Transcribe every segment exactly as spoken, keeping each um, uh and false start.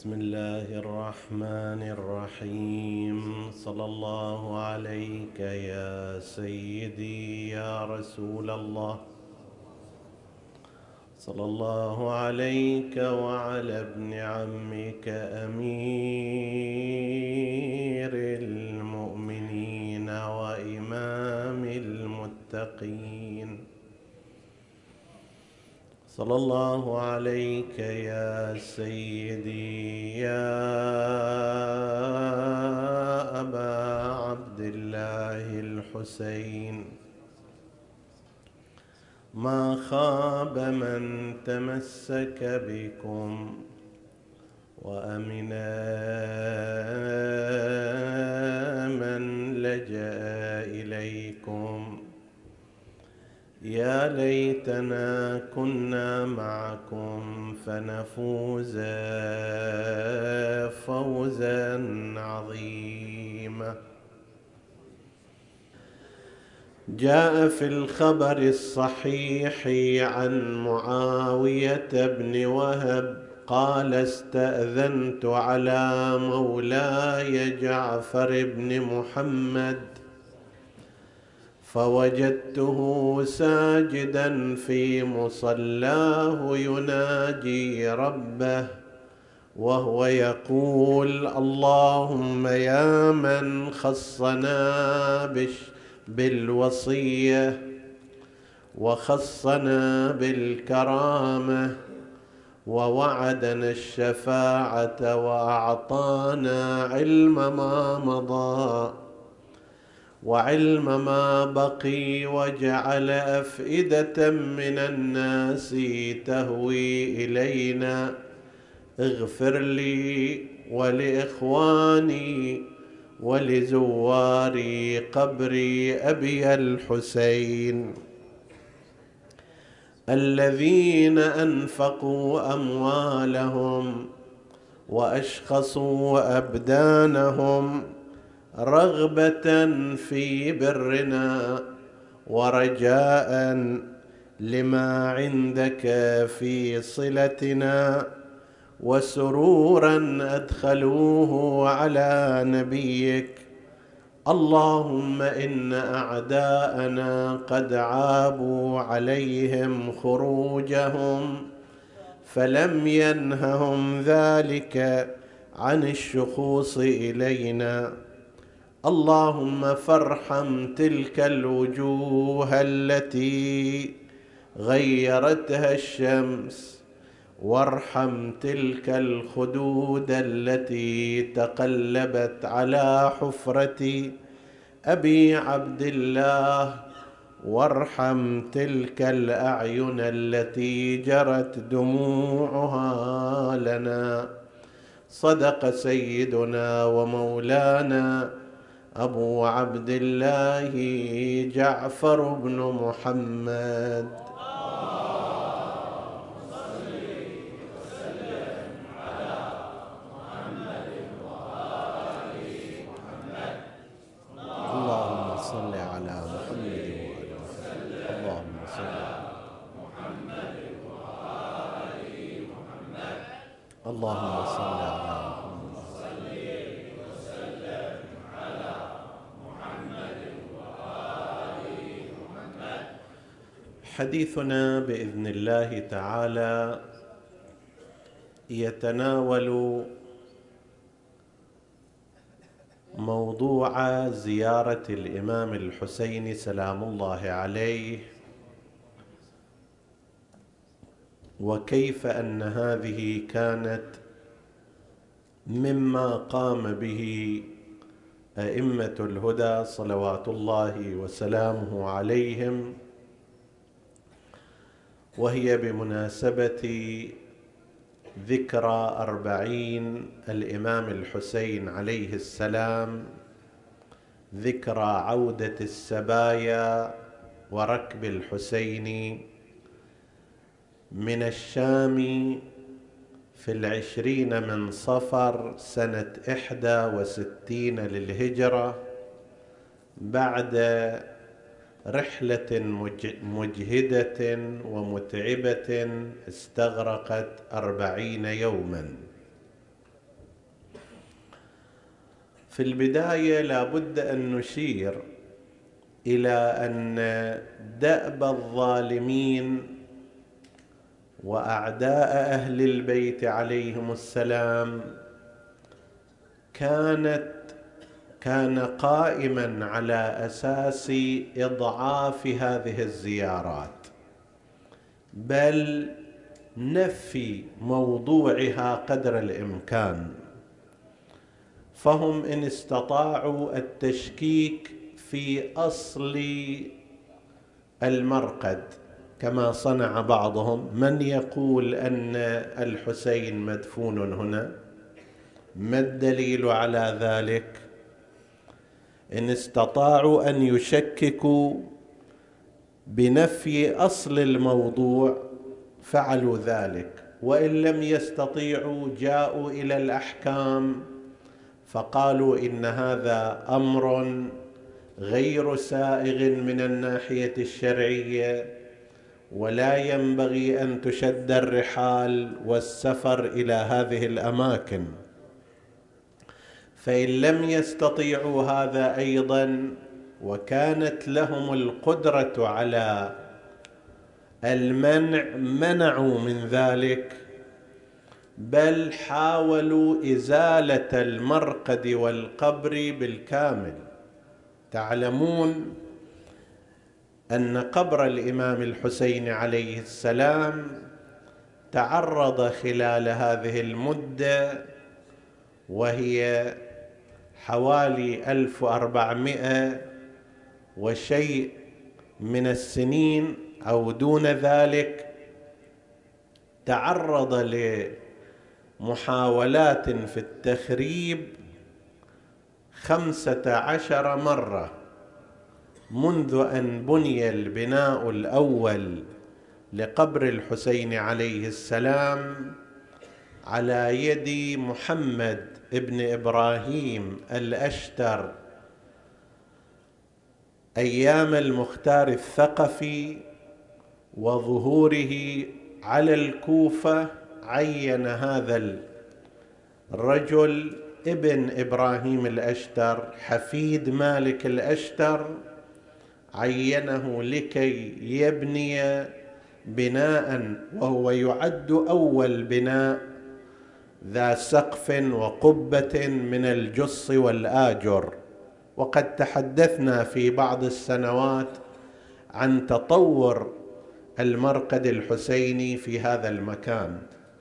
بسم الله الرحمن الرحيم. صلى الله عليك يا سيدي يا رسول الله، صلى الله عليك وعلى ابن عمك أمير المؤمنين وإمام المتقين، صلى الله عليك يا سيدي يا أبا عبد الله الحسين. ما خاب من تمسك بكم وأمن من لجأ إليكم. يا ليتنا كنا معكم فنفوز فوزا عظيما. جاء في الخبر الصحيح عن معاوية بن وهب قال: استأذنت على مولاي جعفر بن محمد فوجدته ساجدا في مصلاه يناجي ربه وهو يقول: اللهم يا من خصنا بالوصية وخصنا بالكرامة ووعدنا الشفاعة وأعطانا علم ما مضى وعلم ما بقي وجعل أفئدة من الناس تهوي إلينا، اغفر لي ولإخواني ولزواري قبري أبي الحسين الذين أنفقوا أموالهم وأشخصوا أبدانهم رغبة في برنا ورجاء لما عندك في صلتنا، وسرورا أدخلوه على نبيك. اللهم إن أعداءنا قد عابوا عليهم خروجهم فلم ينههم ذلك عن الشخوص إلينا. اللهم فارحم تلك الوجوه التي غيرتها الشمس، وارحم تلك الخدود التي تقلبت على حفرة أبي عبد الله، وارحم تلك الأعين التي جرت دموعها لنا. صدق سيدنا ومولانا أبو عبد الله جعفر بن محمد. اللهم صل على محمد وآل محمد. اللهم صل على محمد وآل محمد. اللهم صل على محمد. حديثنا بإذن الله تعالى يتناول موضوع زيارة الإمام الحسين سلام الله عليه، وكيف أن هذه كانت مما قام به أئمة الهدى صلوات الله وسلامه عليهم، وهي بمناسبة ذكرى أربعين الإمام الحسين عليه السلام، ذكرى عودة السبايا وركب الحسين من الشام في العشرين من صفر سنة إحدى وستين للهجرة، بعد رحلة مجهدة ومتعبة استغرقت أربعين يوما. في البداية لابد أن نشير إلى أن دأب الظالمين وأعداء أهل البيت عليهم السلام كانت كان قائما على أساس إضعاف هذه الزيارات، بل نفي موضوعها قدر الإمكان. فهم إن استطاعوا التشكيك في أصل المرقد كما صنع بعضهم، من يقول أن الحسين مدفون هنا؟ ما الدليل على ذلك؟ إن استطاعوا أن يشككوا بنفي أصل الموضوع فعلوا ذلك، وإن لم يستطيعوا جاءوا إلى الأحكام فقالوا إن هذا أمر غير سائغ من الناحية الشرعية، ولا ينبغي أن تشد الرحال والسفر إلى هذه الأماكن. فإن لم يستطيعوا هذا أيضا، وكانت لهم القدرة على المنع، منعوا من ذلك، بل حاولوا إزالة المرقد والقبر بالكامل. تعلمون أن قبر الإمام الحسين عليه السلام تعرض خلال هذه المدة، وهي حوالي ألف وأربعمائة وشيء من السنين أو دون ذلك، تعرض لمحاولات في التخريب خمسة عشر مرة منذ أن بني البناء الأول لقبر الحسين عليه السلام على يد محمد ابن إبراهيم الأشتر أيام المختار الثقفي وظهوره على الكوفة. عين هذا الرجل ابن إبراهيم الأشتر حفيد مالك الأشتر، عينه لكي يبني بناء، وهو يعد أول بناء ذا سقف وقبة من الجص والآجر. وقد تحدثنا في بعض السنوات عن تطور المرقد الحسيني في هذا المكان.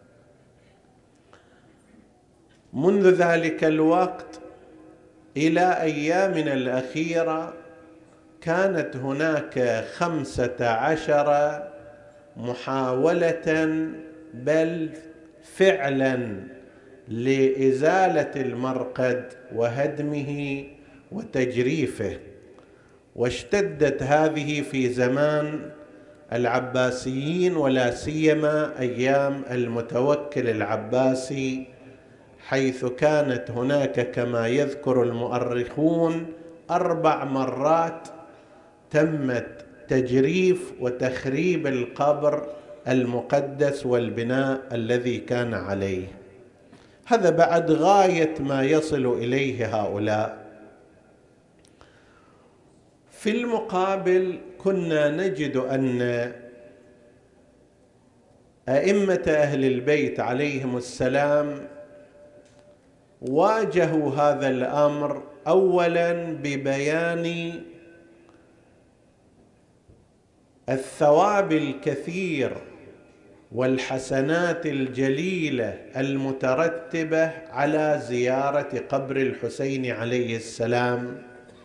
منذ ذلك الوقت إلى أيامنا الأخيرة كانت هناك خمسة عشر محاولة بل فعلا لإزالة المرقد وهدمه وتجريفه، واشتدت هذه في زمان العباسيين، ولا سيما أيام المتوكل العباسي، حيث كانت هناك كما يذكر المؤرخون أربع مرات تمت تجريف وتخريب القبر المقدس والبناء الذي كان عليه. هذا بعد غاية ما يصل إليه هؤلاء. في المقابل كنا نجد أن أئمة أهل البيت عليهم السلام واجهوا هذا الأمر أولا ببيان الثواب الكثير والحسنات الجليلة المترتبة على زيارة قبر الحسين عليه السلام،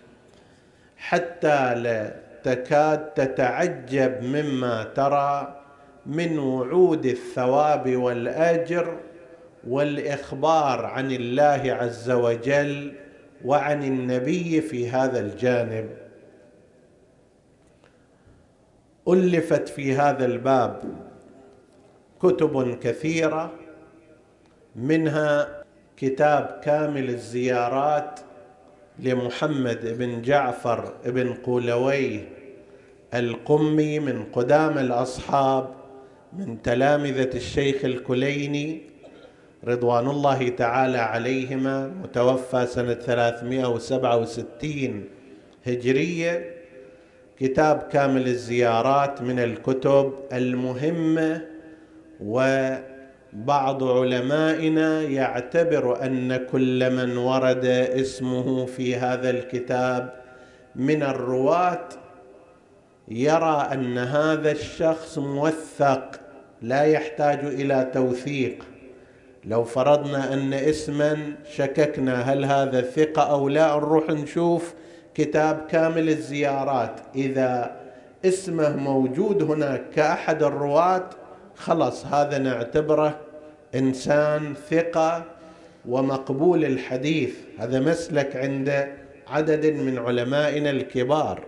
حتى لا تكاد تتعجب مما ترى من وعود الثواب والأجر والإخبار عن الله عز وجل وعن النبي في هذا الجانب. ألفت في هذا الباب كتب كثيرة، منها كتاب كامل الزيارات لمحمد بن جعفر بن قولويه القمي من قدام الأصحاب من تلامذة الشيخ الكليني، رضوان الله تعالى عليهما، متوفى سنة ثلاثمائة وسبعة وستين هجرية. كتاب كامل الزيارات من الكتب المهمة، وبعض علمائنا يعتبر أن كل من ورد اسمه في هذا الكتاب من الرواة يرى أن هذا الشخص موثق لا يحتاج إلى توثيق. لو فرضنا أن اسما شككنا هل هذا ثقة أو لا، نروح نشوف كتاب كامل الزيارات، إذا اسمه موجود هناك كأحد الرواة خلص هذا نعتبره إنسان ثقة ومقبول الحديث. هذا مسلك عند عدد من علمائنا الكبار.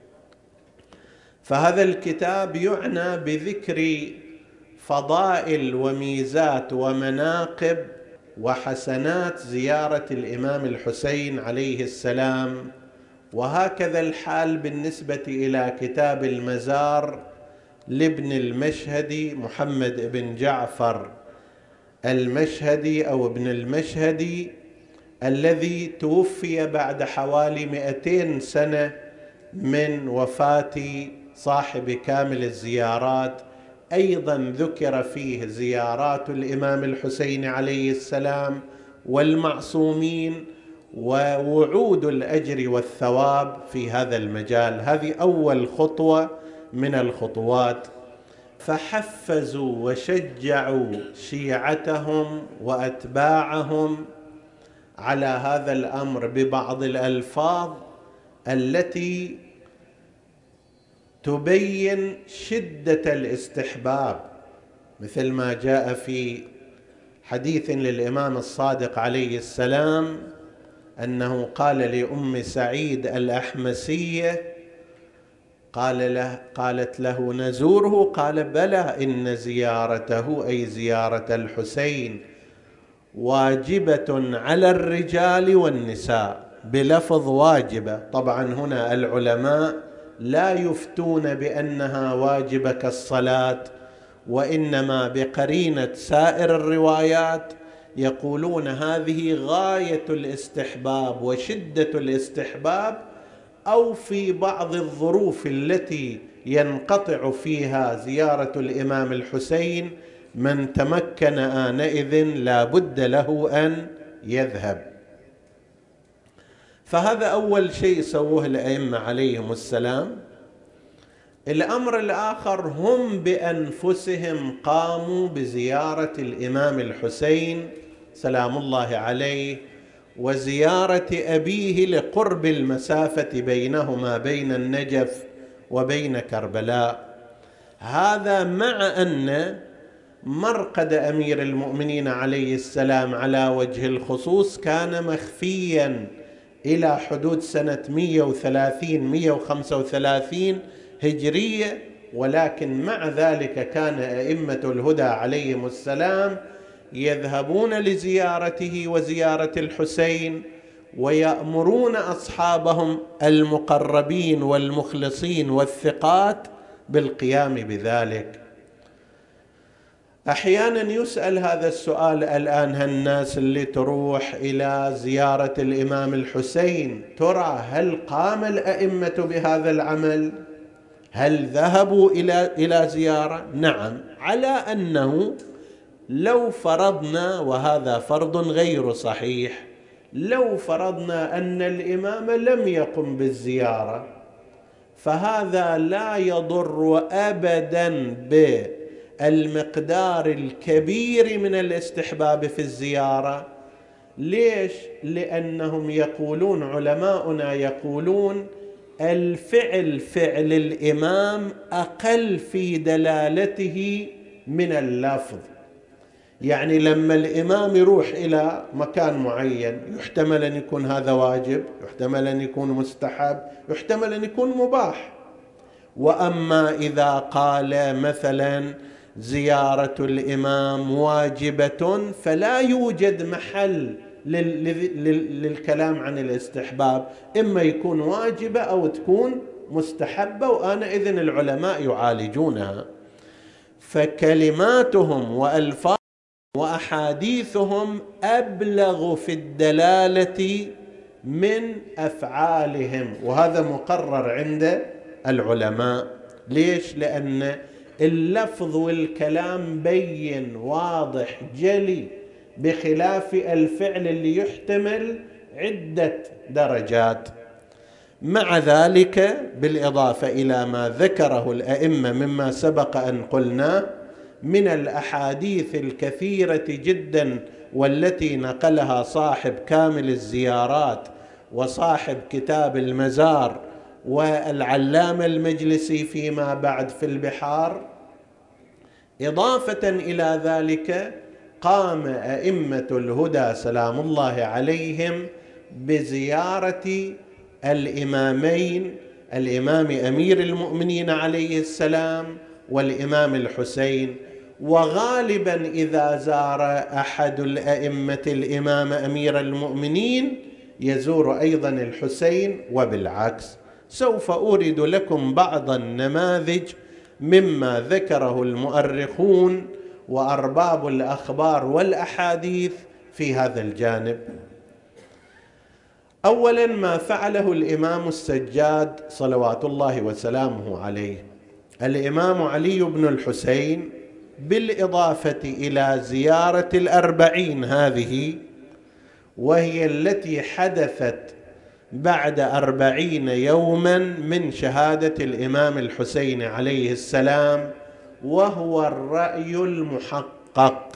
فهذا الكتاب يعنى بذكر فضائل وميزات ومناقب وحسنات زيارة الإمام الحسين عليه السلام. وهكذا الحال بالنسبة إلى كتاب المزار لابن المشهدي محمد بن جعفر المشهدي أو ابن المشهدي، الذي توفي بعد حوالي مئتين سنة من وفاة صاحب كامل الزيارات. أيضا ذكر فيه زيارات الإمام الحسين عليه السلام والمعصومين ووعود الأجر والثواب في هذا المجال. هذه أول خطوة من الخطوات. فحفزوا وشجعوا شيعتهم وأتباعهم على هذا الأمر ببعض الألفاظ التي تبين شدة الاستحباب، مثل ما جاء في حديث للإمام الصادق عليه السلام أنه قال لأم سعيد الأحمسية، قال له قالت له نزوره؟ قال بلى، إن زيارته أي زيارة الحسين واجبة على الرجال والنساء، بلفظ واجبة. طبعا هنا العلماء لا يفتون بأنها واجبة كالصلاة، وإنما بقرينة سائر الروايات يقولون هذه غاية الاستحباب وشدة الاستحباب، أو في بعض الظروف التي ينقطع فيها زيارة الإمام الحسين من تمكن آنئذ لا بد له أن يذهب. فهذا أول شيء سووه الأئمة عليهم السلام. الأمر الآخر، هم بأنفسهم قاموا بزيارة الإمام الحسين سلام الله عليه وزيارة أبيه لقرب المسافة بينهما بين النجف وبين كربلاء. هذا مع أن مرقد أمير المؤمنين عليه السلام على وجه الخصوص كان مخفيا إلى حدود سنة مئة وثلاثين مئة وخمسة وثلاثين هجرية، ولكن مع ذلك كان أئمة الهدى عليهم السلام يذهبون لزيارته وزيارة الحسين، ويأمرون أصحابهم المقربين والمخلصين والثقات بالقيام بذلك. أحيانا يسأل هذا السؤال الآن، هالناس اللي تروح إلى زيارة الإمام الحسين ترى هل قام الأئمة بهذا العمل؟ هل ذهبوا إلى إلى زيارة؟ نعم، على أنه لو فرضنا، وهذا فرض غير صحيح، لو فرضنا أن الإمام لم يقم بالزيارة فهذا لا يضر أبدا بالمقدار الكبير من الاستحباب في الزيارة. ليش؟ لأنهم يقولون، علماؤنا يقولون الفعل فعل الإمام أقل في دلالته من اللفظ. يعني لما الإمام يروح إلى مكان معين يحتمل أن يكون هذا واجب، يحتمل أن يكون مستحب، يحتمل أن يكون مباح. وأما إذا قال مثلا زيارة الإمام واجبة فلا يوجد محل للكلام عن الاستحباب، إما يكون واجبة أو تكون مستحبة، وآنئذ العلماء يعالجونها. فكلماتهم وألفاظ وأحاديثهم أبلغ في الدلالة من أفعالهم، وهذا مقرر عند العلماء. ليش؟ لأن اللفظ والكلام بين واضح جلي، بخلاف الفعل اللي يحتمل عدة درجات. مع ذلك بالإضافة إلى ما ذكره الأئمة مما سبق أن قلناه من الأحاديث الكثيرة جدا والتي نقلها صاحب كامل الزيارات وصاحب كتاب المزار والعلامة المجلسي فيما بعد في البحار، إضافة إلى ذلك قام أئمة الهدى سلام الله عليهم بزيارة الإمامين، الإمام أمير المؤمنين عليه السلام والإمام الحسين. وغالبا إذا زار أحد الأئمة الإمام أمير المؤمنين يزور أيضا الحسين وبالعكس. سوف أورد لكم بعض النماذج مما ذكره المؤرخون وأرباب الأخبار والأحاديث في هذا الجانب. أولا ما فعله الإمام السجاد صلوات الله وسلامه عليه. الإمام علي بن الحسين بالإضافة إلى زيارة الأربعين هذه، وهي التي حدثت بعد أربعين يوما من شهادة الإمام الحسين عليه السلام، وهو الرأي المحقق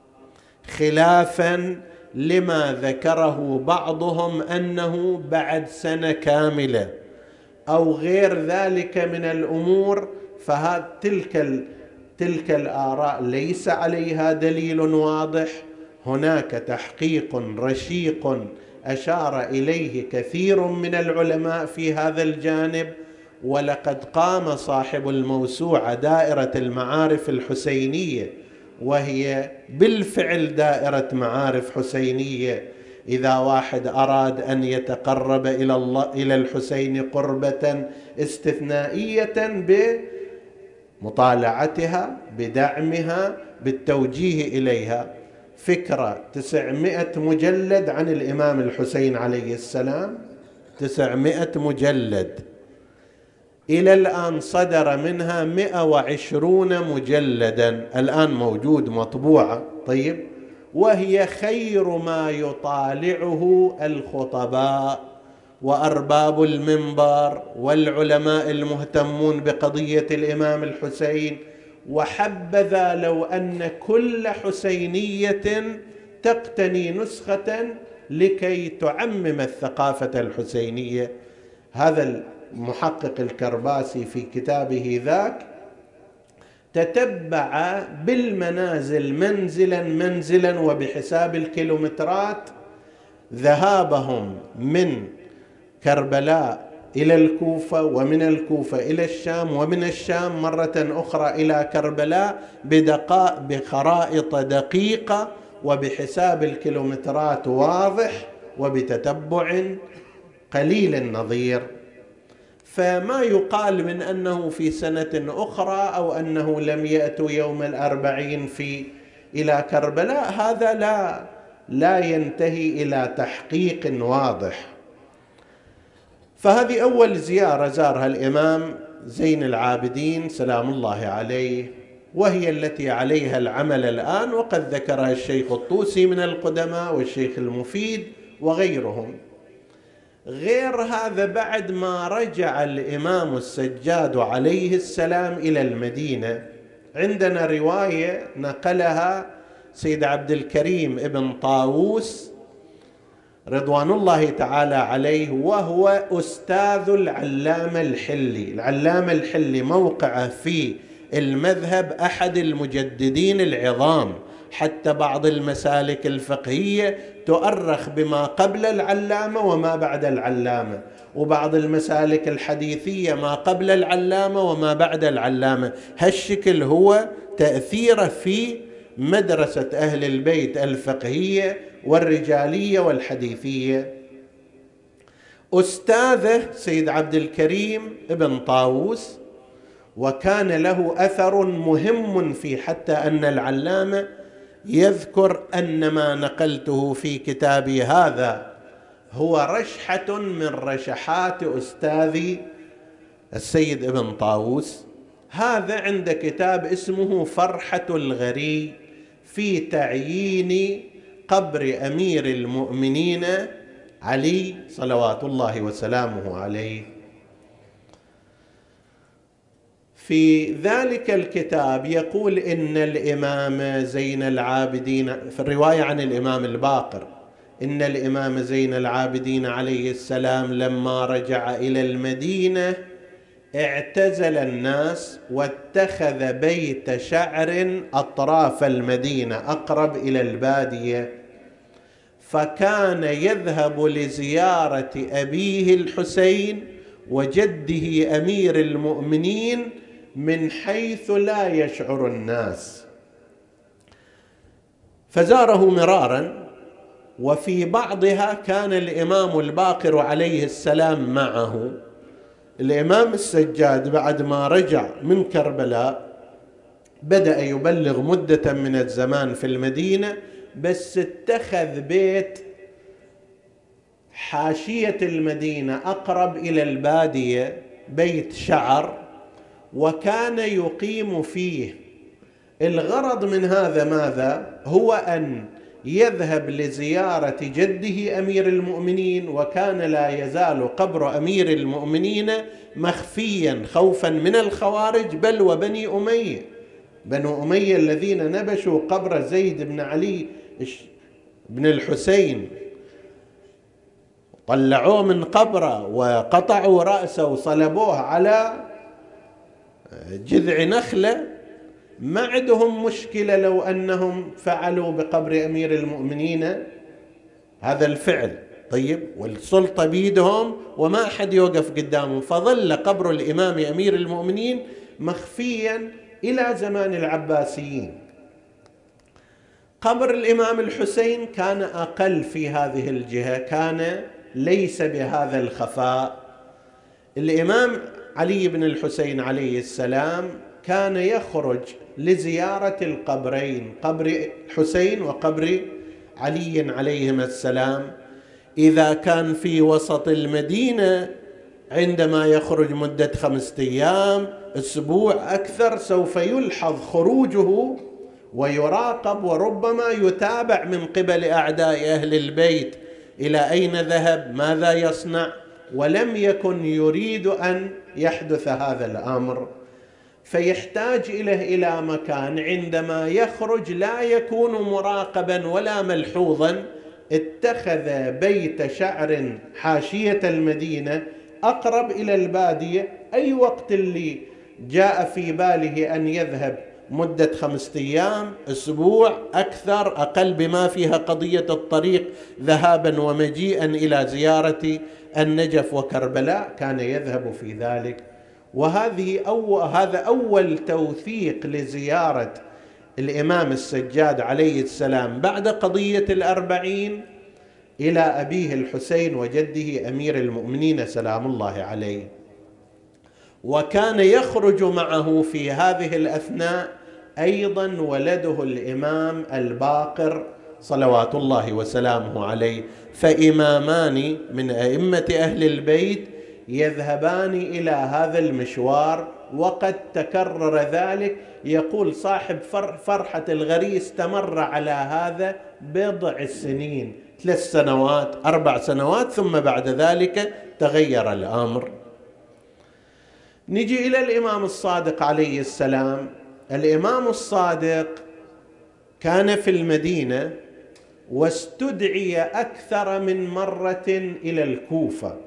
خلافا لما ذكره بعضهم أنه بعد سنة كاملة أو غير ذلك من الأمور. فهذه تلك تلك الآراء ليس عليها دليل واضح. هناك تحقيق رشيق أشار إليه كثير من العلماء في هذا الجانب، ولقد قام صاحب الموسوعة دائرة المعارف الحسينية، وهي بالفعل دائرة معارف حسينية. إذا واحد أراد أن يتقرب إلى الله إلى الحسين قربة استثنائية بمطالعتها، بدعمها، بالتوجيه إليها. فكرة تسعمائة مجلد عن الإمام الحسين عليه السلام، تسعمائة مجلد، إلى الآن صدر منها مئة وعشرون مجلدا، الآن موجود مطبوعة. طيب، وهي خير ما يطالعه الخطباء وأرباب المنبر والعلماء المهتمون بقضية الإمام الحسين. وحبذا لو أن كل حسينية تقتني نسخة لكي تعمم الثقافة الحسينية. هذا المحقق الكرباسي في كتابه ذاك تتبع بالمنازل منزلا منزلا وبحساب الكيلومترات ذهابهم من كربلاء إلى الكوفة، ومن الكوفة إلى الشام، ومن الشام مرة أخرى إلى كربلاء بدقائق بخرائط دقيقة وبحساب الكيلومترات واضح وبتتبع قليل النظير. فما يقال من أنه في سنة أخرى أو أنه لم يأتوا يوم الأربعين في إلى كربلاء، هذا لا لا ينتهي إلى تحقيق واضح. فهذه أول زيارة زارها الإمام زين العابدين سلام الله عليه، وهي التي عليها العمل الآن، وقد ذكرها الشيخ الطوسي من القدماء والشيخ المفيد وغيرهم. غير هذا بعد ما رجع الإمام السجاد عليه السلام إلى المدينة، عندنا رواية نقلها سيد عبد الكريم ابن طاووس رضوان الله تعالى عليه، وهو أستاذ العلامة الحلي. العلامة الحلي موقعه في المذهب أحد المجددين العظام، حتى بعض المسالك الفقهية تؤرخ بما قبل العلامة وما بعد العلامة، وبعض المسالك الحديثية ما قبل العلامة وما بعد العلامة. هالشكل هو تأثيره في مدرسة أهل البيت الفقهية والرجالية والحديثية. أستاذه سيد عبد الكريم ابن طاووس، وكان له أثر مهم في حتى أن العلامة يذكر أن ما نقلته في كتابي هذا هو رشحة من رشحات أستاذي السيد ابن طاووس. هذا عند كتاب اسمه فرحة الغري في تعيين قبر أمير المؤمنين علي صلوات الله وسلامه عليه. في ذلك الكتاب يقول إن الإمام زين العابدين، في الرواية عن الإمام الباقر، إن الإمام زين العابدين عليه السلام لما رجع إلى المدينة اعتزل الناس واتخذ بيت شعر أطراف المدينة أقرب إلى البادية، فكان يذهب لزيارة أبيه الحسين وجده أمير المؤمنين من حيث لا يشعر الناس، فزاره مرارا، وفي بعضها كان الإمام الباقر عليه السلام معه. الإمام السجاد بعد ما رجع من كربلاء بدأ يبلغ مدة من الزمان في المدينة، بس اتخذ بيت حاشية المدينة أقرب إلى البادية، بيت شعر، وكان يقيم فيه. الغرض من هذا ماذا؟ هو أن يذهب لزيارة جده أمير المؤمنين، وكان لا يزال قبر أمير المؤمنين مخفيا خوفا من الخوارج بل وبني أمية، بنو أمية الذين نبشوا قبر زيد بن علي بن الحسين، طلعوه من قبره وقطعوا رأسه وصلبوه على جذع نخلة. ما عندهم مشكلة لو أنهم فعلوا بقبر أمير المؤمنين هذا الفعل، طيب، والسلطة بيدهم وما أحد يوقف قدامهم، فظل قبر الإمام أمير المؤمنين مخفيا إلى زمان العباسيين. قبر الإمام الحسين كان أقل في هذه الجهة، كان ليس بهذا الخفاء. الإمام علي بن الحسين عليه السلام كان يخرج لزيارة القبرين، قبر الحسين وقبر علي عليهما السلام، إذا كان في وسط المدينة عندما يخرج مدة خمسة أيام أسبوع أكثر سوف يلحظ خروجه ويراقب، وربما يتابع من قبل أعداء أهل البيت إلى أين ذهب، ماذا يصنع، ولم يكن يريد أن يحدث هذا الأمر، فيحتاج إليه إلى مكان عندما يخرج لا يكون مراقبا ولا ملحوظا. اتخذ بيت شعر حاشية المدينة أقرب إلى البادية، أي وقت اللي جاء في باله أن يذهب مدة خمسة أيام أسبوع أكثر أقل بما فيها قضية الطريق ذهابا ومجيئا إلى زيارة النجف وكربلاء كان يذهب في ذلك. وهذه أو هذا أول توثيق لزيارة الإمام السجاد عليه السلام بعد قضية الأربعين إلى أبيه الحسين وجده أمير المؤمنين سلام الله عليه. وكان يخرج معه في هذه الأثناء أيضا ولده الإمام الباقر صلوات الله وسلامه عليه، فإمامان من أئمة أهل البيت يذهبان إلى هذا المشوار، وقد تكرر ذلك. يقول صاحب فرحة الغري استمر على هذا بضع سنين، ثلاث سنوات أربع سنوات، ثم بعد ذلك تغير الأمر. نجي إلى الإمام الصادق عليه السلام. الإمام الصادق كان في المدينة واستدعي أكثر من مرة إلى الكوفة.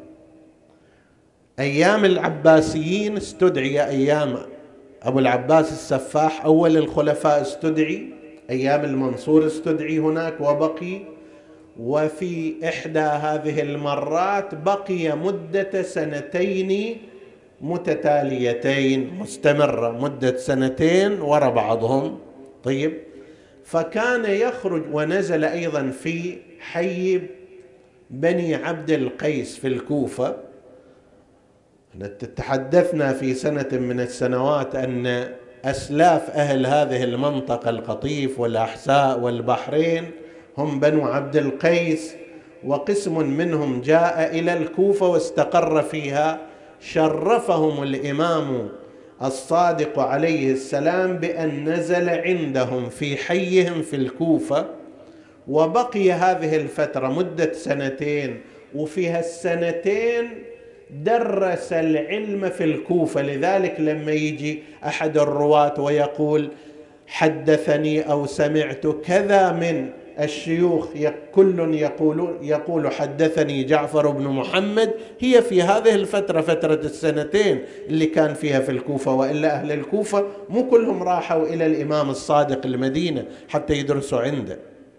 أيام العباسيين استدعي، أيام أبو العباس السفاح أول الخلفاء استدعي، أيام المنصور استدعي هناك وبقي، وفي إحدى هذه المرات بقي مدة سنتين متتاليتين مستمرة، مدة سنتين وراء بعضهم. طيب، فكان يخرج ونزل أيضا في حي بني عبد القيس في الكوفة. تحدثنا في سنة من السنوات أن أسلاف أهل هذه المنطقة القطيف والأحساء والبحرين هم بنو عبد القيس، وقسم منهم جاء إلى الكوفة واستقر فيها. شرفهم الإمام الصادق عليه السلام بأن نزل عندهم في حيهم في الكوفة، وبقي هذه الفترة مدة سنتين، وفي هالسنتين درس العلم في الكوفة. لذلك لما يجي أحد الرواة ويقول حدثني أو سمعت كذا من الشيوخ، كل يقول يقول حدثني جعفر بن محمد، هي في هذه الفترة، فترة السنتين اللي كان فيها في الكوفة. وإلا أهل الكوفة مو كلهم راحوا إلى الإمام الصادق المدينة حتى يدرسوا عنده.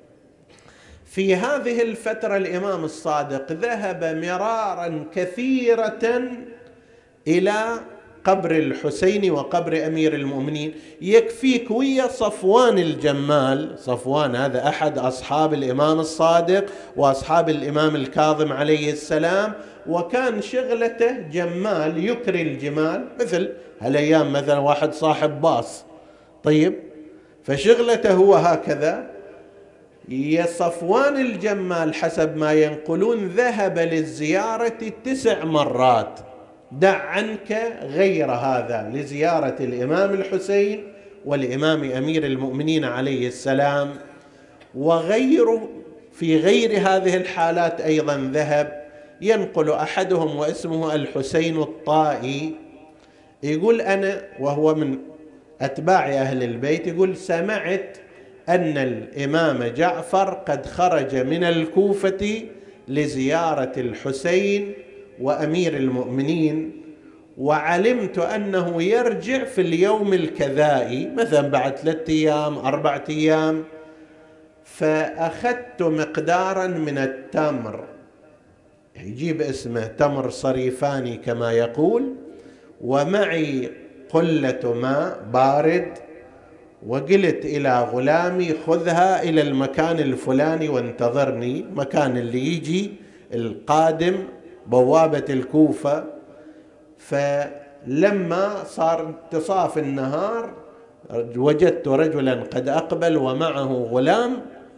في هذه الفترة الإمام الصادق ذهب مرارا كثيرة إلى قبر الحسين وقبر أمير المؤمنين. يكفيك ويا صفوان الجمال، صفوان هذا أحد أصحاب الإمام الصادق وأصحاب الإمام الكاظم عليه السلام، وكان شغلته جمال يكري الجمال، مثل هالأيام مثلا واحد صاحب باص، طيب، فشغلته هو هكذا. يا صفوان الجمال حسب ما ينقلون ذهب للزيارة تسع مرات، دع عنك غير هذا، لزيارة الإمام الحسين والإمام أمير المؤمنين عليه السلام. وغيره في غير هذه الحالات أيضا ذهب. ينقل أحدهم واسمه الحسين الطائي، يقول أنا وهو من أتباع أهل البيت، يقول سمعت أن الإمام جعفر قد خرج من الكوفة لزيارة الحسين وأمير المؤمنين، وعلمت أنه يرجع في اليوم الكذائي، مثلا بعد ثلاثة أيام أربعة أيام، فأخذت مقدارا من التمر، يجيب اسمه تمر صريفاني كما يقول، ومعي قلة ماء بارد، وقلت إلى غلامي خذها إلى المكان الفلاني وانتظرني، مكان اللي يجي القادم بوابة الكوفة. فلما صار انتصاف النهار وجدت رجلا قد أقبل ومعه غلام،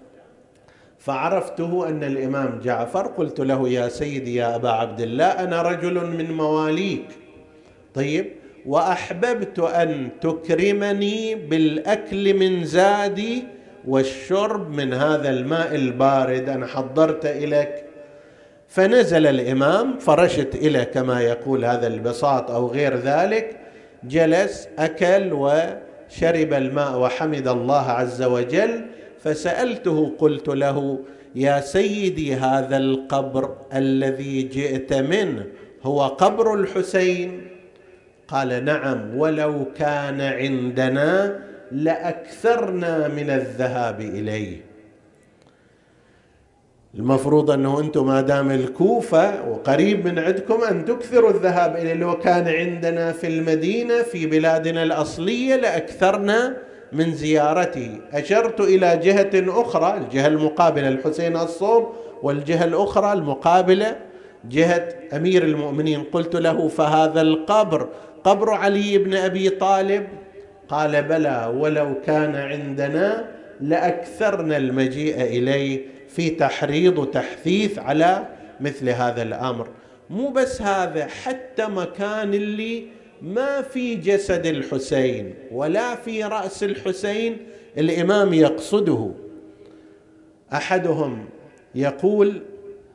فعرفته أن الإمام جعفر. قلت له يا سيدي يا أبا عبد الله أنا رجل من مواليك، طيب، وأحببت أن تكرمني بالأكل من زادي والشرب من هذا الماء البارد، أنا حضرت إليك. فنزل الإمام فرشت إليه كما يقول هذا البساط أو غير ذلك، جلس أكل وشرب الماء وحمد الله عز وجل. فسألته قلت له يا سيدي هذا القبر الذي جئت منه هو قبر الحسين؟ قال نعم، ولو كان عندنا لأكثرنا من الذهاب إليه. المفروض أنه أنتم ما دام الكوفة وقريب من عندكم أن تكثروا الذهاب إليه، لو كان عندنا في المدينة في بلادنا الأصلية لأكثرنا من زيارته. أشرت إلى جهة أخرى، الجهة المقابلة الحسين الصوب، والجهة الأخرى المقابلة جهة أمير المؤمنين. قلت له فهذا القبر قبر علي بن أبي طالب؟ قال بلى، ولو كان عندنا لأكثرنا المجيء إليه، في تحريض وتحثيث على مثل هذا الأمر. مو بس هذا، حتى مكان اللي ما في جسد الحسين ولا في رأس الحسين الإمام يقصده. أحدهم يقول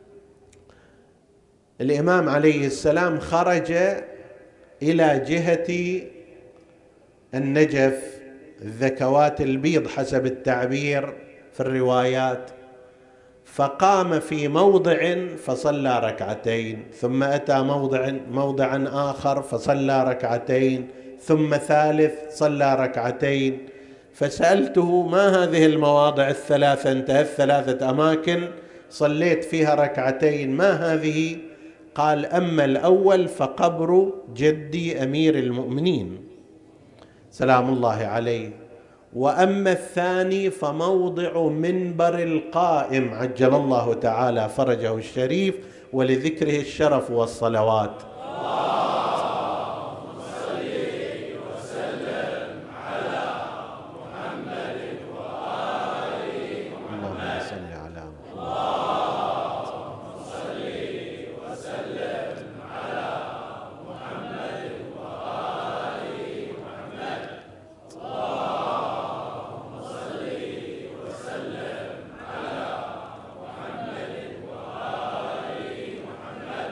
الإمام عليه السلام خرج إلى جهة النجف، الذكوات البيض حسب التعبير في الروايات، فقام في موضع فصلى ركعتين، ثم أتى موضع موضعا آخر فصلى ركعتين، ثم ثالث صلى ركعتين. فسألته ما هذه المواضع الثلاثة؟ انتهت ثلاثة أماكن صليت فيها ركعتين، ما هذه؟ قال أما الأول فقبر جدي أمير المؤمنين سلام الله عليه، وأما الثاني فموضع منبر القائم عجل الله تعالى فرجه الشريف ولذكره الشرف والصلوات.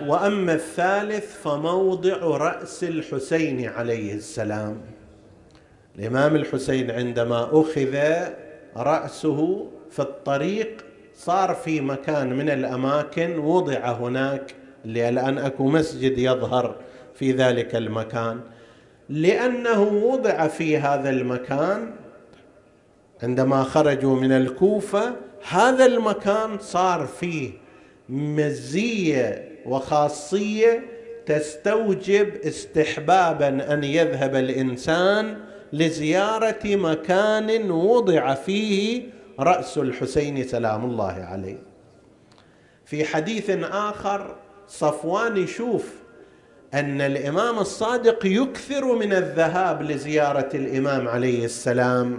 وأما الثالث فموضع رأس الحسين عليه السلام. الإمام الحسين عندما أخذ رأسه في الطريق صار في مكان من الأماكن وضع هناك، اللي الآن أكو مسجد يظهر في ذلك المكان، لأنه وضع في هذا المكان عندما خرجوا من الكوفة. هذا المكان صار فيه مزية وخاصية تستوجب استحبابا أن يذهب الإنسان لزيارة مكان وضع فيه رأس الحسين سلام الله عليه. في حديث آخر صفوان يشوف أن الإمام الصادق يكثر من الذهاب لزيارة الإمام عليه السلام.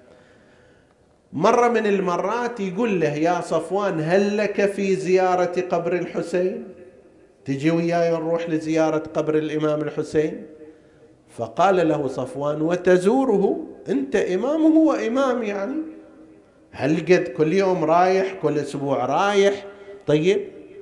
مرة من المرات يقول له: يا صفوان، هل لك في زيارة قبر الحسين؟ تجي وياي نروح لزيارة قبر الإمام الحسين؟ فقال له صفوان: وتزوره؟ أنت إمامه وإمام، يعني هل قد كل يوم رايح، كل أسبوع رايح؟ طيب.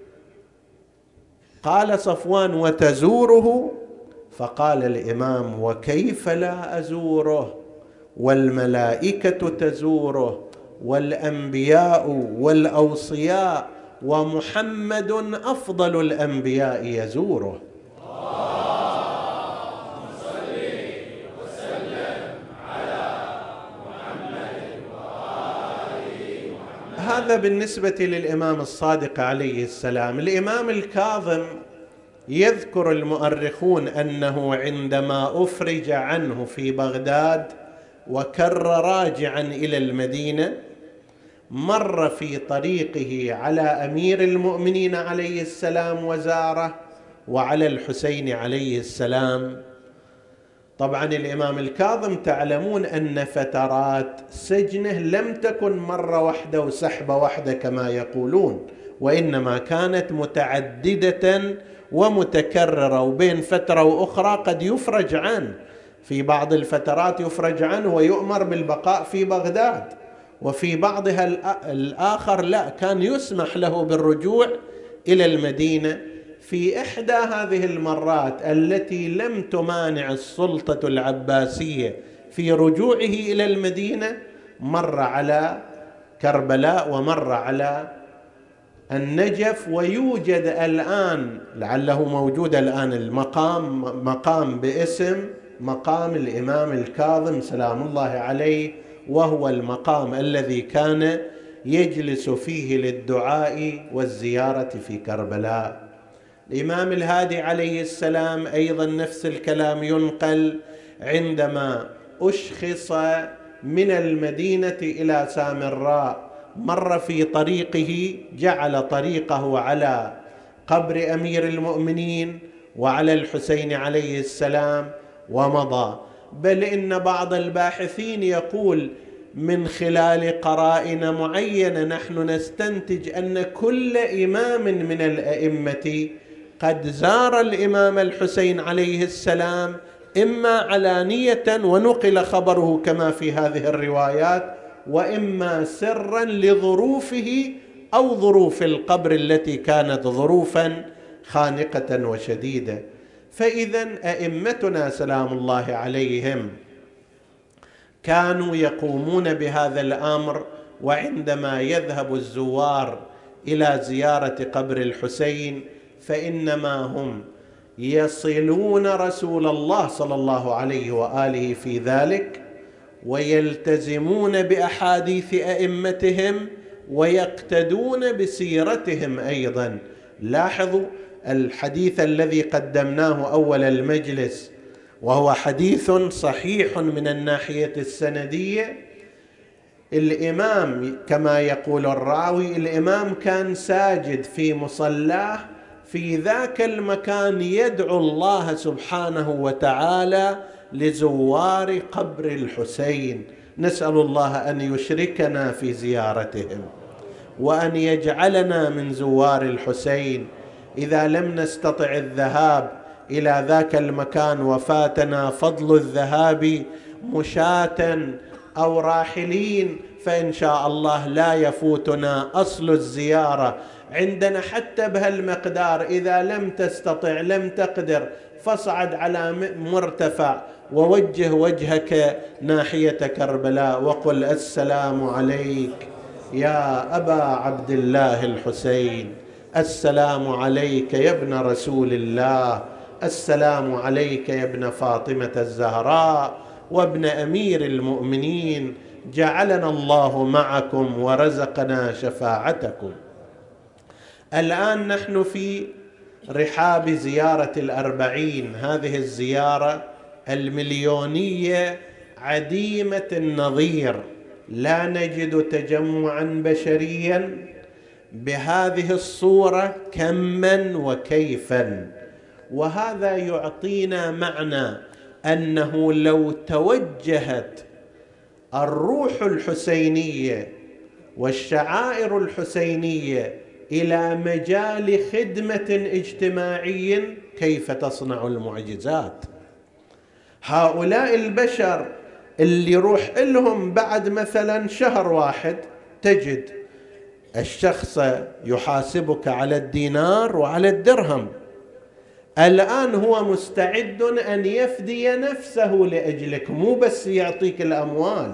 قال صفوان: وتزوره؟ فقال الإمام: وكيف لا أزوره، والملائكة تزوره، والأنبياء والأوصياء، ومحمد أفضل الأنبياء يزوره. اللهم صل وسلم على محمد وآل محمد. هذا بالنسبة للإمام الصادق عليه السلام. الإمام الكاظم يذكر المؤرخون أنه عندما أفرج عنه في بغداد وكر راجعا إلى المدينة، مر في طريقه على أمير المؤمنين عليه السلام وزاره، وعلى الحسين عليه السلام. طبعا الإمام الكاظم تعلمون أن فترات سجنه لم تكن مرة واحدة وسحبة واحدة كما يقولون، وإنما كانت متعددة ومتكررة، وبين فترة وأخرى قد يفرج عنه. في بعض الفترات يفرج عنه ويؤمر بالبقاء في بغداد، وفي بعضها الآخر لا، كان يسمح له بالرجوع إلى المدينة. في إحدى هذه المرات التي لم تمانع السلطة العباسية في رجوعه إلى المدينة، مر على كربلاء ومر على النجف. ويوجد الآن، لعله موجود الآن، المقام مقام باسم مقام الإمام الكاظم سلام الله عليه، وهو المقام الذي كان يجلس فيه للدعاء والزيارة في كربلاء. الإمام الهادي عليه السلام أيضا نفس الكلام ينقل، عندما أشخص من المدينة إلى سامراء مر في طريقه، جعل طريقه على قبر أمير المؤمنين وعلى الحسين عليه السلام ومضى. بل إن بعض الباحثين يقول من خلال قرائن معينة نحن نستنتج أن كل إمام من الأئمة قد زار الإمام الحسين عليه السلام، إما علانية ونقل خبره كما في هذه الروايات، وإما سرا لظروفه أو ظروف القبر التي كانت ظروفا خانقة وشديدة. فإذا أئمتنا سلام الله عليهم كانوا يقومون بهذا الأمر، وعندما يذهب الزوار إلى زيارة قبر الحسين فإنما هم يصلون رسول الله صلى الله عليه وآله في ذلك، ويلتزمون بأحاديث أئمتهم ويقتدون بسيرتهم أيضا. لاحظوا الحديث الذي قدمناه أول المجلس، وهو حديث صحيح من الناحية السندية. الإمام كما يقول الراوي، الإمام كان ساجد في مصلاه في ذاك المكان يدعو الله سبحانه وتعالى لزوار قبر الحسين. نسأل الله أن يشركنا في زيارتهم، وأن يجعلنا من زوار الحسين. إذا لم نستطع الذهاب إلى ذاك المكان وفاتنا فضل الذهاب مشاة أو راحلين فإن شاء الله لا يفوتنا أصل الزيارة عندنا حتى بهالمقدار. إذا لم تستطع لم تقدر فاصعد على مرتفع ووجه وجهك ناحية كربلاء وقل السلام عليك يا أبا عبد الله الحسين، السلام عليك يا ابن رسول الله، السلام عليك يا ابن فاطمة الزهراء وابن أمير المؤمنين، جعلنا الله معكم ورزقنا شفاعتكم. الآن نحن في رحاب زيارة الأربعين، هذه الزيارة المليونية عديمة النظير، لا نجد تجمعا بشريا بهذه الصورة كما وكيفا. وهذا يعطينا معنى أنه لو توجهت الروح الحسينية والشعائر الحسينية إلى مجال خدمة اجتماعي كيف تصنع المعجزات. هؤلاء البشر اللي يروح لهم بعد مثلا شهر واحد تجد الشخص يحاسبك على الدينار وعلى الدرهم، الآن هو مستعد أن يفدي نفسه لأجلك، مو بس يعطيك الأموال.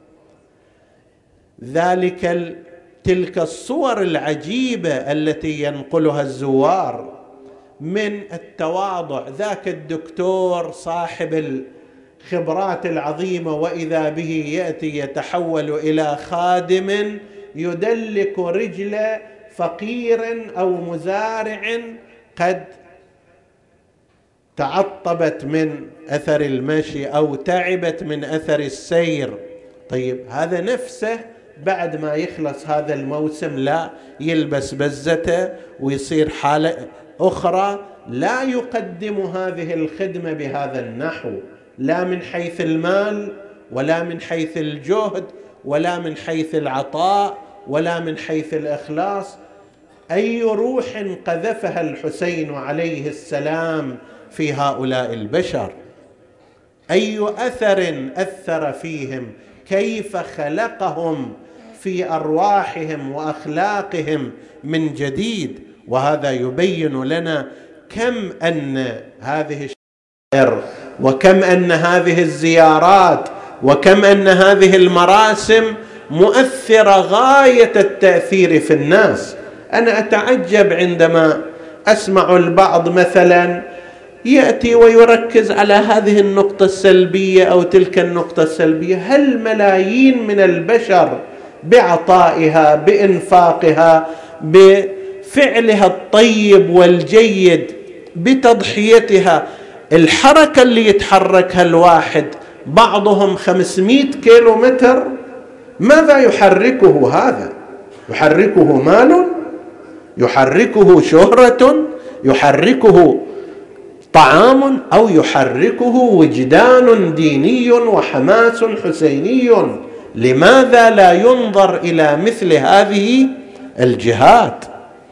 ذلك تلك الصور العجيبة التي ينقلها الزوار من التواضع، ذاك الدكتور صاحب الخبرات العظيمة وإذا به يأتي يتحول إلى خادم يدلك رجل فقير أو مزارع قد تعطبت من أثر المشي أو تعبت من أثر السير. طيب هذا نفسه بعد ما يخلص هذا الموسم لا يلبس بزته ويصير حالة أخرى، لا يقدم هذه الخدمة بهذا النحو، لا من حيث المال ولا من حيث الجهد ولا من حيث العطاء ولا من حيث الإخلاص. أي روح قذفها الحسين عليه السلام في هؤلاء البشر، أي أثر أثر فيهم، كيف خلقهم في أرواحهم وأخلاقهم من جديد. وهذا يبين لنا كم أن هذه الشعائر وكم أن هذه الزيارات وكم أن هذه المراسم مؤثرة غاية التأثير في الناس. أنا أتعجب عندما أسمع البعض مثلا يأتي ويركز على هذه النقطة السلبية أو تلك النقطة السلبية. هل ملايين من البشر بعطائها بإنفاقها بفعلها الطيب والجيد بتضحيتها، الحركة اللي يتحركها الواحد بعضهم خمسمائة كيلو متر، ماذا يحركه هذا؟ يحركه مال، يحركه شهرة، يحركه طعام، أو يحركه وجدان ديني وحماس حسيني؟ لماذا لا ينظر إلى مثل هذه الجهات؟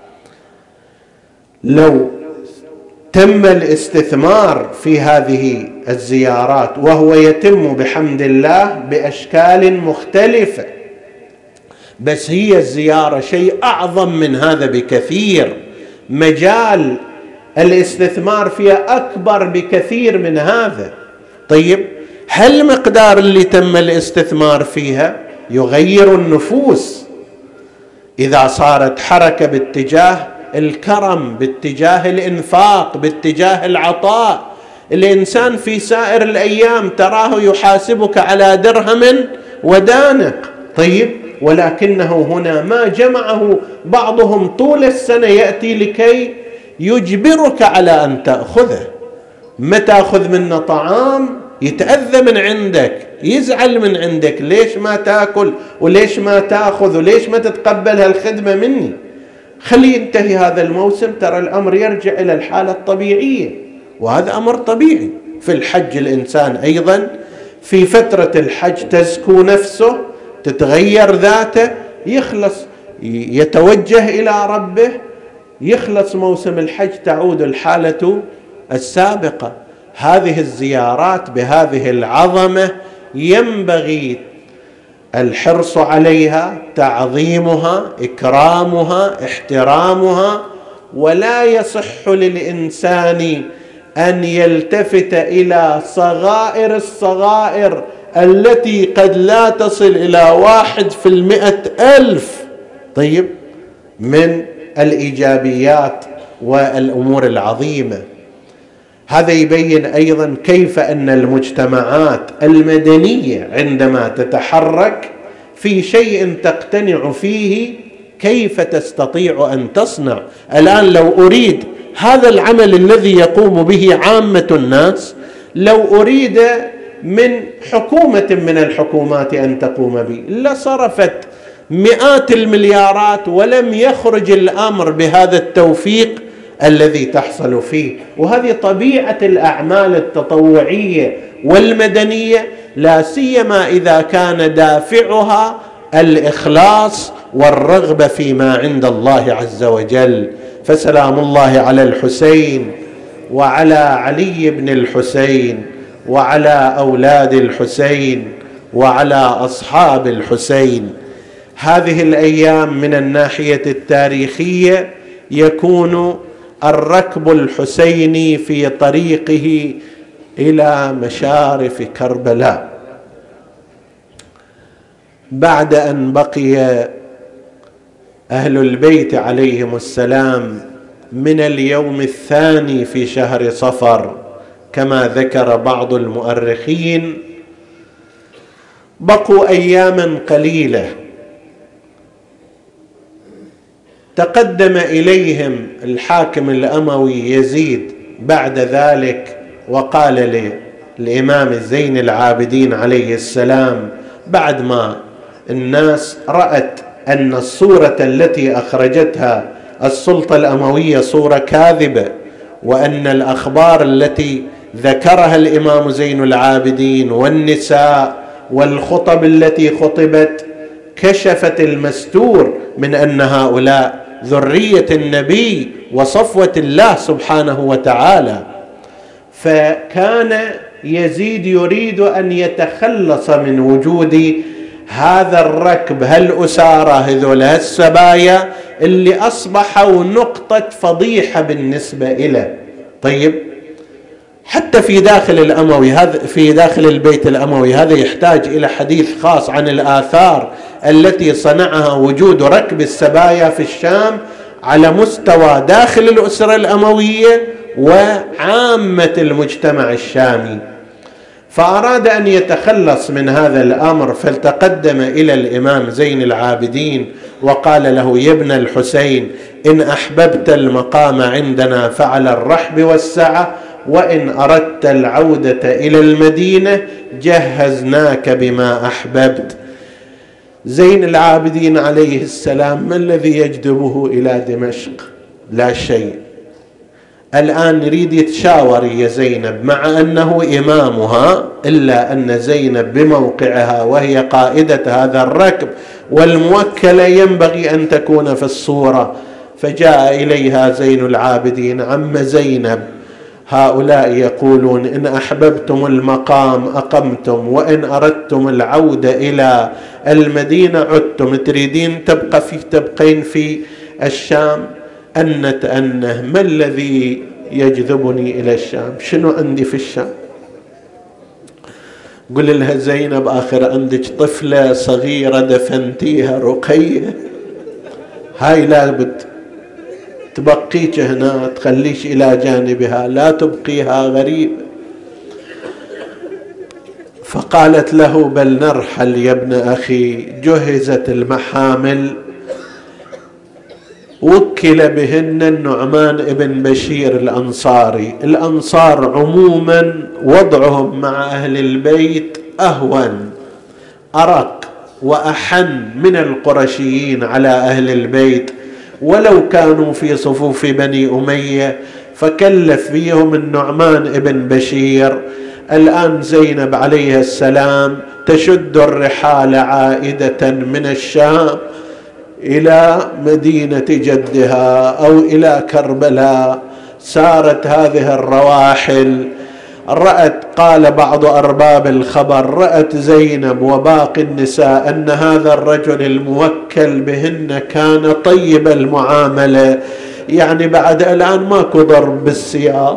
لو تم الاستثمار في هذه الزيارات، وهو يتم بحمد الله بأشكال مختلفة، بس هي الزيارة شيء أعظم من هذا بكثير، مجال الاستثمار فيها أكبر بكثير من هذا. طيب هل مقدار اللي تم الاستثمار فيها يغير النفوس؟ إذا صارت حركة باتجاه الكرم، باتجاه الإنفاق، باتجاه العطاء، الإنسان في سائر الأيام تراه يحاسبك على درهم ودانق. طيب ولكنه هنا ما جمعه بعضهم طول السنة يأتي لكي يجبرك على أن تأخذه. ما تأخذ منه طعام يتأذى من عندك، يزعل من عندك، ليش ما تأكل وليش ما تأخذ وليش ما تتقبل هالخدمة مني؟ خلي ينتهي هذا الموسم، ترى الأمر يرجع إلى الحالة الطبيعية، وهذا أمر طبيعي. في الحج الإنسان أيضا في فترة الحج تزكو نفسه، تتغير ذاته، يخلص يتوجه إلى ربه، يخلص موسم الحج تعود الحالة السابقة. هذه الزيارات بهذه العظمة ينبغي الحرص عليها، تعظيمها، إكرامها، احترامها. ولا يصح للإنسان أن يلتفت إلى صغائر الصغائر التي قد لا تصل إلى واحد في المئة ألف طيب من الإيجابيات والأمور العظيمة. هذا يبين أيضا كيف أن المجتمعات المدنية عندما تتحرك في شيء تقتنع فيه كيف تستطيع أن تصنع. الآن لو أريد هذا العمل الذي يقوم به عامة الناس، لو أريد من حكومة من الحكومات أن تقوم به لصرفت مئات المليارات ولم يخرج الأمر بهذا التوفيق الذي تحصل فيه. وهذه طبيعة الأعمال التطوعية والمدنية، لا سيما إذا كان دافعها الإخلاص والرغبة فيما عند الله عز وجل. فسلام الله على الحسين وعلى علي بن الحسين وعلى أولاد الحسين وعلى أصحاب الحسين. هذه الأيام من الناحية التاريخية يكون الركب الحسيني في طريقه إلى مشارف كربلاء، بعد أن بقي أهل البيت عليهم السلام من اليوم الثاني في شهر صفر كما ذكر بعض المؤرخين، بقوا أياما قليلة. تقدم إليهم الحاكم الأموي يزيد بعد ذلك وقال للإمام زين العابدين عليه السلام، بعد ما الناس رأت أن الصورة التي أخرجتها السلطة الأموية صورة كاذبة، وأن الأخبار التي ذكرها الإمام زين العابدين والنساء والخطب التي خطبت كشفت المستور من أن هؤلاء ذرية النبي وصفوة الله سبحانه وتعالى. فكان يزيد يريد أن يتخلص من وجود هذا الركب، هالأسارة، هذول السبايا اللي أصبحوا نقطة فضيحة بالنسبة إليه. طيب حتى في داخل الأموي هذا، في داخل البيت الأموي هذا يحتاج إلى حديث خاص عن الآثار التي صنعها وجود ركب السبايا في الشام على مستوى داخل الأسرة الأموية وعامة المجتمع الشامي. فأراد أن يتخلص من هذا الأمر، فالتقدم إلى الإمام زين العابدين وقال له: يا ابن الحسين، إن أحببت المقام عندنا فعلى الرحب والسعة، وإن أردت العودة إلى المدينة جهزناك بما أحببت. زين العابدين عليه السلام ما الذي يجذبه إلى دمشق؟ لا شيء. الآن يريد يتشاور يا زينب مع أنه إمامها، إلا أن زينب بموقعها وهي قائدة هذا الركب والموكلة ينبغي أن تكون في الصورة. فجاء إليها زين العابدين: عم زينب، هؤلاء يقولون إن أحببتم المقام أقمتم، وإن أردتم العودة إلى المدينة عدتم، تريدين تبقى في تبقين في الشام؟ أنت أنه ما الذي يجذبني إلى الشام؟ شنو عندي في الشام؟ قل لها زينب: آخر عندك طفلة صغيرة دفنتيها رقية، هاي لابد تبقيك هنا، تخليش إلى جانبها، لا تبقيها غريبة. فقالت له: بل نرحل يا ابن أخي. جهزت المحامل، وكل بهن النعمان ابن بشير الأنصاري. الأنصار عموما وضعهم مع أهل البيت أهون، أرق وأحن من القرشيين على أهل البيت، ولو كانوا في صفوف بني أمية، فكلف فيهم النعمان ابن بشير. الآن زينب عليه السلام تشد الرحال عائدة من الشام إلى مدينة جدها أو إلى كربلاء. سارت هذه الرواحل رأت، قال بعض أرباب الخبر، رأت زينب وباقي النساء أن هذا الرجل الموكل بهن كان طيب المعاملة، يعني بعد الآن ماكو ضرب بالسياط.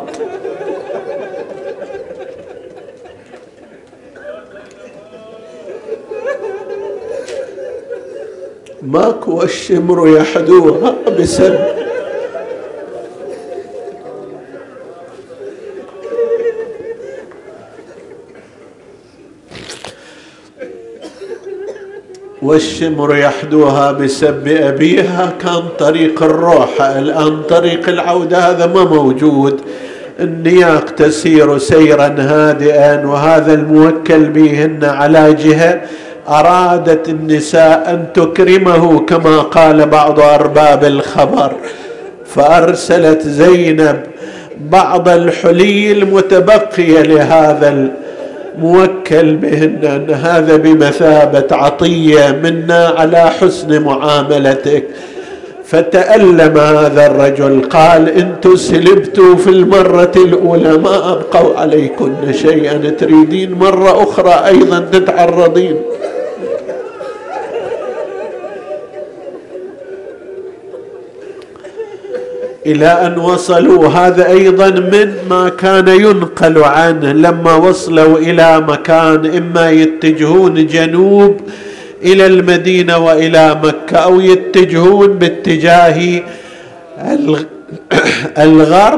ماكو الشمر يحدوها بسب. والشمر يحدوها بسب أبيها، كان طريق الروحة. الآن طريق العودة هذا ما موجود. النياق تسير سيرا هادئا، وهذا الموكل بهن على جهة. أرادت النساء أن تكرمه كما قال بعض أرباب الخبر، فأرسلت زينب بعض الحلي المتبقية لهذا الموكل بهن، أن هذا بمثابة عطية منا على حسن معاملتك. فتألم هذا الرجل، قال: انتم سلبتوا في المرة الأولى، ما أبقوا عليكن شيئا، تريدين مرة أخرى أيضا تتعرضين. إلى أن وصلوا، هذا أيضا من ما كان ينقل عنه، لما وصلوا إلى مكان إما يتجهون جنوب إلى المدينة وإلى مكة، أو يتجهون باتجاه الغرب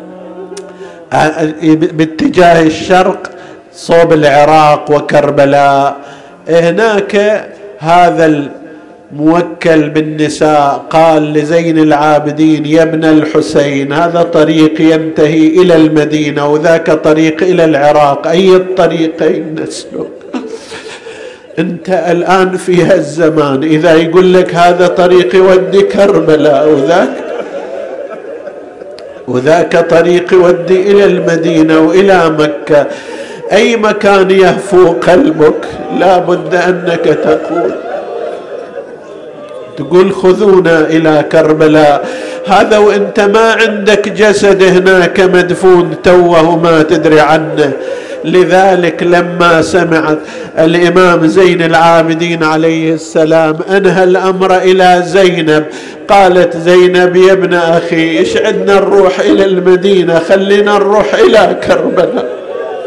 باتجاه الشرق صوب العراق وكربلاء. هناك هذا الموكل بالنساء قال لزين العابدين: يا ابن الحسين، هذا طريق ينتهي إلى المدينة وذاك طريق إلى العراق، أي الطريقين نسلك؟ أنت الآن في هالزمان إذا يقول لك هذا طريق يودي كربلاء وذاك وذاك طريق يودي إلى المدينة وإلى مكة، أي مكان يهفو قلبك؟ لا بد أنك تقول تقول خذونا إلى كربلاء. هذا وإنت ما عندك جسد هناك مدفون توه ما تدري عنه. لذلك لما سمعت الإمام زين العابدين عليه السلام أنهى الأمر إلى زينب، قالت زينب: يا ابن أخي، إيش عدنا نروح إلى المدينة، خلينا نروح إلى كربلاء.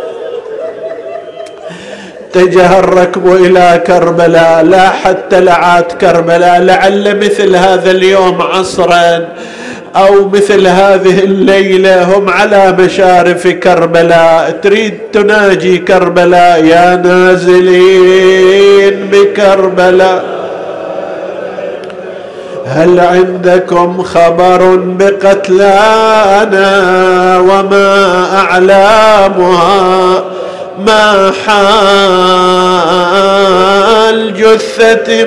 اتجه الركب إلى كربلاء، لا حتى لعات كربلاء، لعل مثل هذا اليوم عصرا أو مثل هذه الليلة هم على مشارف كربلاء، تريد تناجي كربلاء: يا نازلين بكربلاء، هل عندكم خبر بقتلانا وما أعلامها، ما حال جثة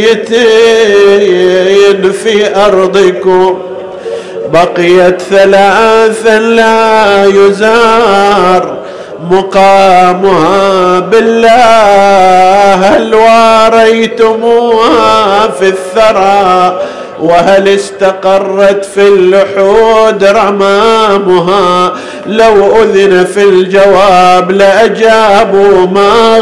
ميتين في أرضكم، بقيت ثلاثا لا يزار مقامها، بالله هل واريتموها في الثرى، وهل استقرت في اللحود رمامها؟ لو أذن في الجواب لأجابوا، ما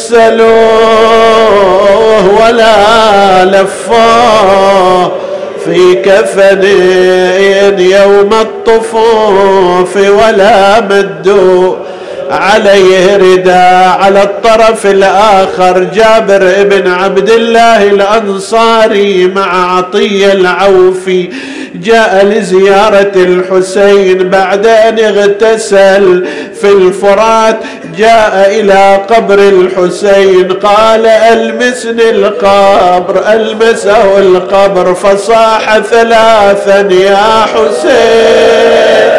غسلوه ولا لفوه في كفن يوم الطفوف، ولا مدوا عليه رداء. على الطرف الآخر جابر بن عبد الله الأنصاري مع عطية العوفي جاء لزيارة الحسين بعد أن اغتسل في الفرات، جاء إلى قبر الحسين، قال: ألمسني القبر، ألمسه القبر، فصاح ثلاثا: يا حسين،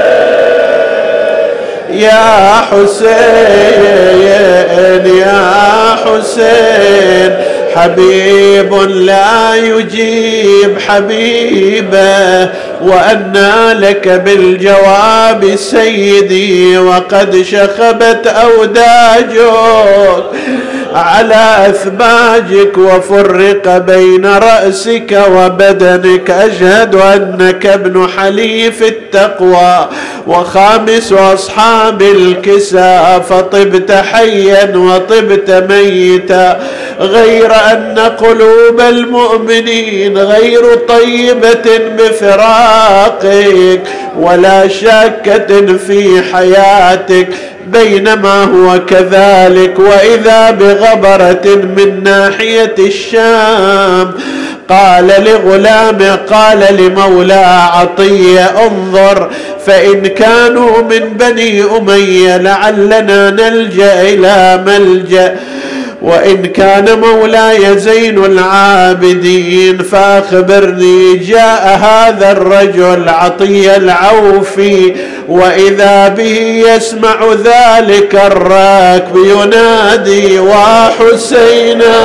يا حسين، يا حسين، حبيب لا يجيب حبيبه، وأنى لك بالجواب سيدي، وقد شخبت أوداجك على أثباجك، وفرق بين رأسك وبدنك، أشهد أنك ابن حليف التقوى، وخامس أصحاب الكساء فطبت حيا وطبت ميتا، غير أن قلوب المؤمنين غير طيبة بفراقك ولا شاكة في حياتك، بينما هو كذلك وإذا بغبرة من ناحية الشام. قال لغلامه، قال لمولاه عطية: انظر، فإن كانوا من بني أمية لعلنا نلجأ إلى ملجأ، وإن كان مولاي زين العابدين فأخبرني. جاء هذا الرجل عطية العوفي وإذا به يسمع ذلك الراكب ينادي: وحسينا.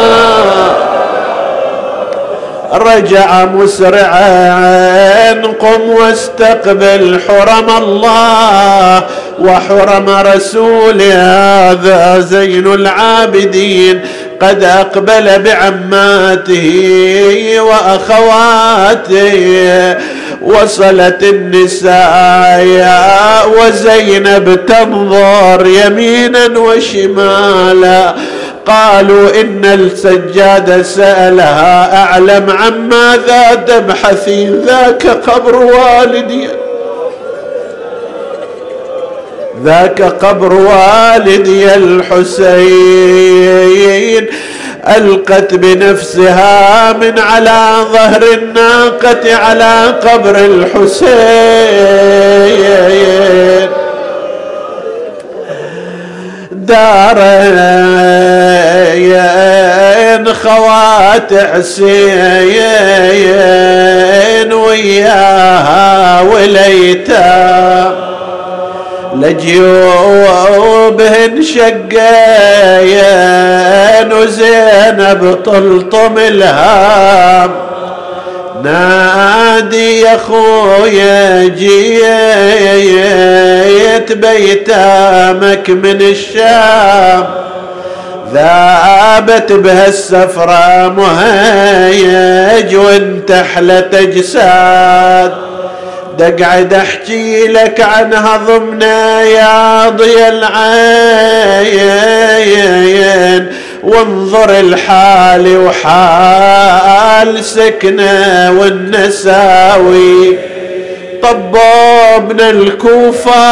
رجع مسرعا: قم واستقبل حرم الله وحرم رسوله، هذا زين العابدين قد أقبل بعماته وأخواته. وصلت النساء وزينب تنظر يمينا وشمالا، قالوا: إن السجاد سألها: أعلم عن ماذا تبحثين؟ ذاك قبر والدي، ذاك قبر والدي الحسين. ألقت بنفسها من على ظهر الناقة على قبر الحسين، دارين خوات حسين وياها وليتام، لجيوبهن شقين وزينب طلطم الهام. نادي يا خويا جيت بيتامك من الشام، ذابت بها السفرة مهيج وانتحلت اجساد، دقعد احكي لك عنها ضمن يا ضي العين، وانظر الحال وحال سكنه والنساوي. طببنا الكوفة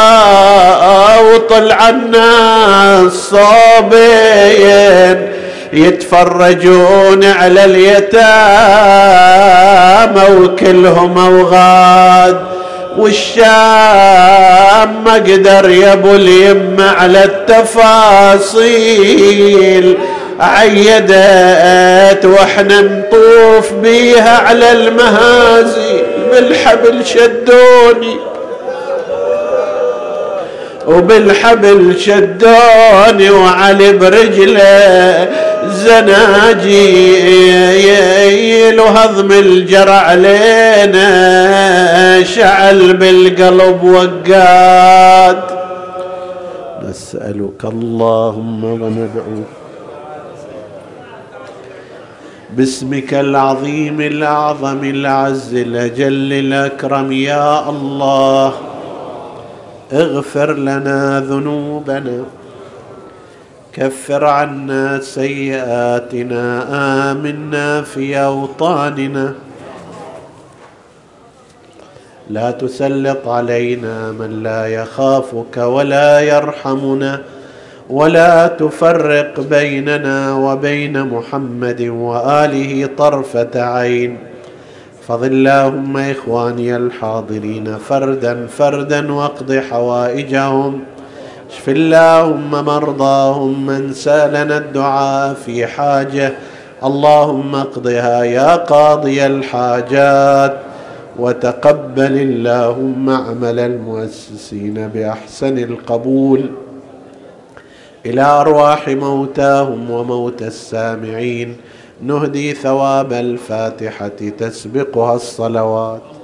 وطلع الناس صابين يتفرجون على اليتامى وكلهم اوغاد، والشام ما قدر يابو اليم على التفاصيل، عيدت واحنا نطوف بيها على المهازي، بالحبل شدوني وبالحبل شدوني وعلي برجله زناجيل، وهضم الجرع علينا شعل بالقلب وقاد. نسألك اللهم وندعوك باسمك العظيم الأعظم الأعز الأجل الأكرم، يا الله اغفر لنا ذنوبنا، كفر عنا سيئاتنا، آمنا في أوطاننا، لا تسلط علينا من لا يخافك ولا يرحمنا، ولا تفرق بيننا وبين محمد وآله طرفة عين. فضل اللهم إخواني الحاضرين فردا فردا واقض حوائجهم، اشف اللهم مرضاهم، من سالنا الدعاء في حاجة اللهم اقضها يا قاضي الحاجات، وتقبل اللهم عمل المؤسسين بأحسن القبول. إلى أرواح موتاهم وموتى السامعين نهدي ثواب الفاتحة تسبقها الصلوات.